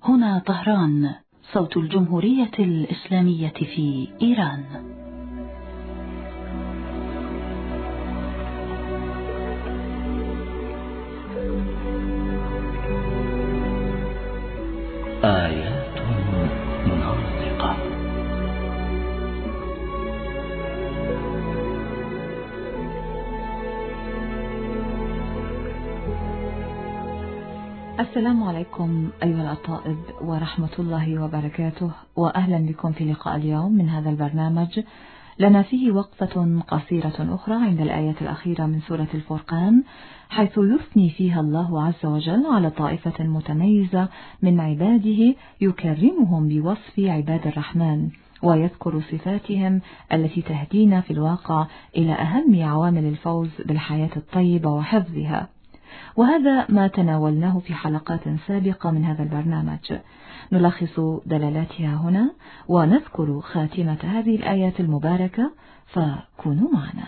هنا طهران، صوت الجمهورية الإسلامية في إيران. آيات ناطقة. السلام عليكم أيها الأطائب ورحمة الله وبركاته، وأهلا بكم في لقاء اليوم من هذا البرنامج. لنا فيه وقفة قصيرة أخرى عند الآية الأخيرة من سورة الفرقان، حيث يثني فيها الله عز وجل على طائفة متميزة من عباده يكرمهم بوصف عباد الرحمن، ويذكر صفاتهم التي تهدينا في الواقع إلى أهم عوامل الفوز بالحياة الطيبة وحفظها. وهذا ما تناولناه في حلقات سابقة من هذا البرنامج. نلخص دلالاتها هنا ونذكر خاتمة هذه الآيات المباركة، فكونوا معنا.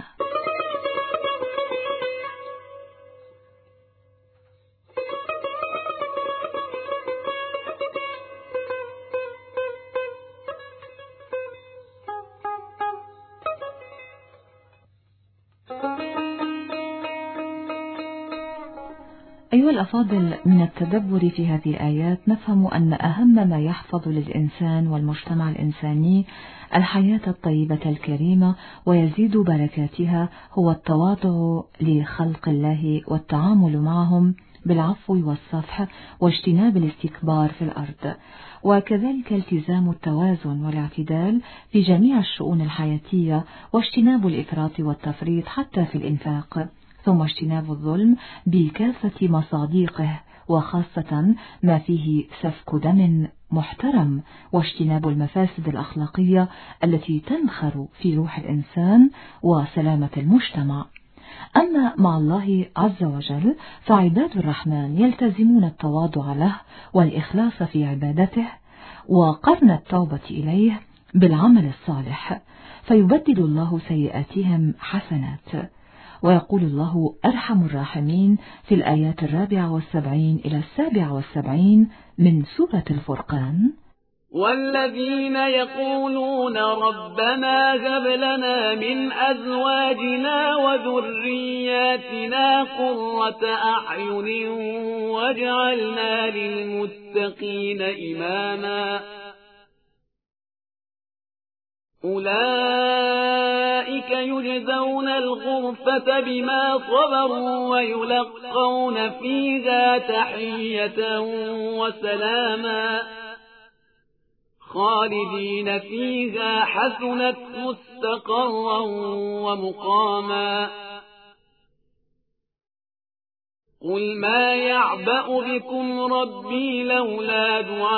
أيها الأفاضل، من التدبر في هذه الآيات نفهم أن أهم ما يحفظ للإنسان والمجتمع الإنساني الحياة الطيبة الكريمة ويزيد بركاتها هو التواضع لخلق الله والتعامل معهم بالعفو والصفح واجتناب الاستكبار في الأرض، وكذلك التزام التوازن والاعتدال في جميع الشؤون الحياتية واجتناب الإفراط والتفريط حتى في الإنفاق، ثم اجتناب الظلم بكافة مصادقه وخاصة ما فيه سفك دم محترم، واجتناب المفاسد الأخلاقية التي تنخر في روح الإنسان وسلامة المجتمع. أما مع الله عز وجل فعباد الرحمن يلتزمون التواضع له والإخلاص في عبادته وقرن التوبة إليه بالعمل الصالح، فيبدل الله سيئاتهم حسنات. ويقول الله أرحم الراحمين في الآيات 74 إلى 77 من سورة الفرقان: والذين يقولون ربنا هب لنا من أزواجنا وذرياتنا قرة أعين واجعلنا للمتقين إماما أولئك يجزون الغرفة بما صبروا ويلقون فيها تحية وسلاما خالدين فيها حسنت مستقرا ومقاما. قل ما يعبأ بكم ربي لولا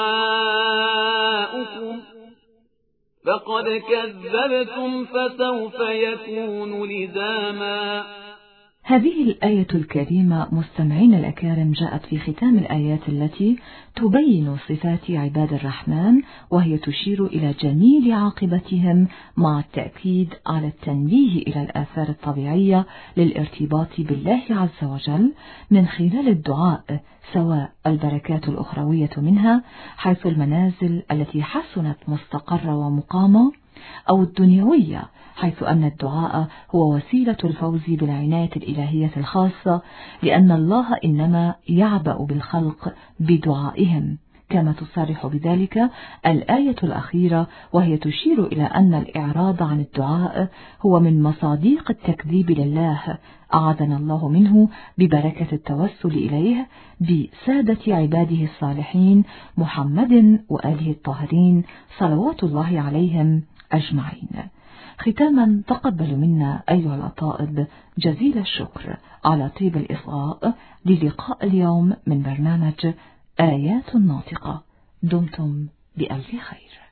دعاؤكم فقد كذبتم فسوف يكون لزاما. هذه الآية الكريمة مستمعين الأكارم جاءت في ختام الآيات التي تبين صفات عباد الرحمن، وهي تشير إلى جميل عاقبتهم مع التأكيد على التنبيه إلى الآثار الطبيعية للارتباط بالله عز وجل من خلال الدعاء، سواء البركات الأخروية منها حيث المنازل التي حسنت مستقرة ومقامة، أو الدنيوية حيث أن الدعاء هو وسيلة الفوز بالعناية الإلهية الخاصة، لأن الله إنما يعبأ بالخلق بدعائهم، كما تصرح بذلك الآية الأخيرة، وهي تشير إلى أن الإعراض عن الدعاء هو من مصادق التكذيب لله، أعاذنا الله منه ببركة التوسل إليه بسادة عباده الصالحين محمد وآله الطاهرين صلوات الله عليهم أجمعين. ختاما، تقبلوا منا أيها الأطائب جزيل الشكر على طيب الإصغاء للقاء اليوم من برنامج آيات ناطقة. دمتم بألف خير.